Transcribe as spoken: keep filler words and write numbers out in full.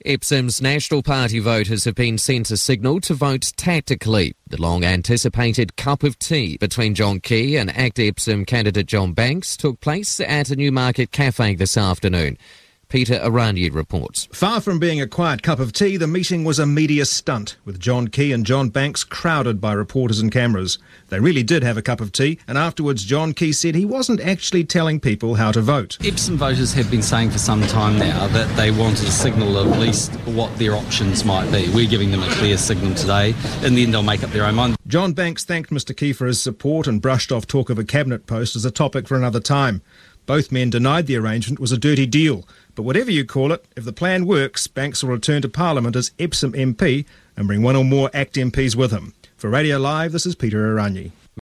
Epsom's National Party voters have been sent a signal to vote tactically. The long-anticipated cup of tea between John Key and ACT Epsom candidate John Banks took place at a Newmarket cafe this afternoon. Peter Aranyi reports. Far from being a quiet cup of tea, the meeting was a media stunt, with John Key and John Banks crowded by reporters and cameras. They really did have a cup of tea, and afterwards John Key said he wasn't actually telling people how to vote. Epsom voters have been saying for some time now that they wanted a signal of at least what their options might be. We're giving them a clear signal today. In the end, they'll make up their own mind. John Banks thanked Mr Key for his support and brushed off talk of a cabinet post as a topic for another time. Both men denied the arrangement was a dirty deal. But whatever you call it, if the plan works, Banks will return to Parliament as Epsom M P and bring one or more ACT M Ps with him. For Radio Live, this is Peter Aranyi.